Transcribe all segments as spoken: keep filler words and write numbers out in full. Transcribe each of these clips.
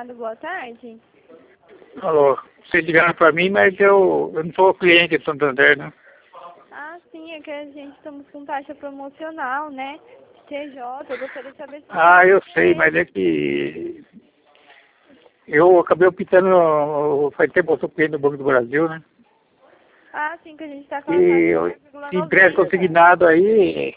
Obrigado, boa tarde. Alô, vocês ligaram pra mim, mas eu, eu não sou cliente de Santander, né? Ah, sim, é que a gente estamos com taxa promocional, né? T J, eu gostaria de saber se Ah, tem eu sei, interesse. mas é que eu acabei optando, faz tempo que eu sou cliente do Banco do Brasil, né? Ah, sim, que a gente está com E a taxa de eu, zero vírgula se empréstimo noventa. consignado aí,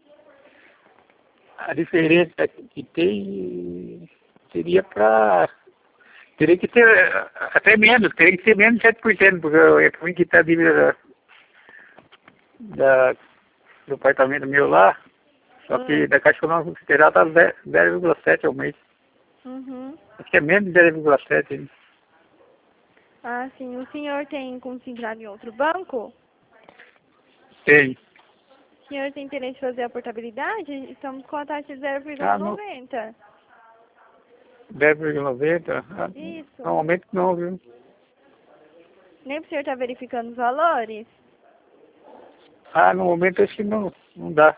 a diferença que tem seria pra... Teria que ter até menos, teria que ser menos de sete por cento, porque eu, é pra mim quitar a dívida da, da, do apartamento meu lá, só que Hum. da Caixa Econômica Federal tá zero vírgula sete ao mês. Uhum. Acho que é menos de zero vírgula sete, hein? Ah, sim, o senhor tem consignado em outro banco? Tem. O senhor tem interesse em fazer a portabilidade? Estamos com a taxa de zero vírgula Ah, não. noventa. zero vírgula noventa? Ah, Isso. normalmente não, viu? Nem para o senhor estar verificando os valores? Ah, no momento acho que não, não dá.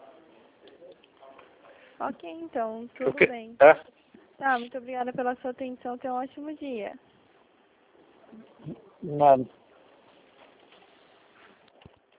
Ok, então, tudo Porque, bem. tá? Tá, muito obrigada pela sua atenção. Tenha um ótimo dia. Nada.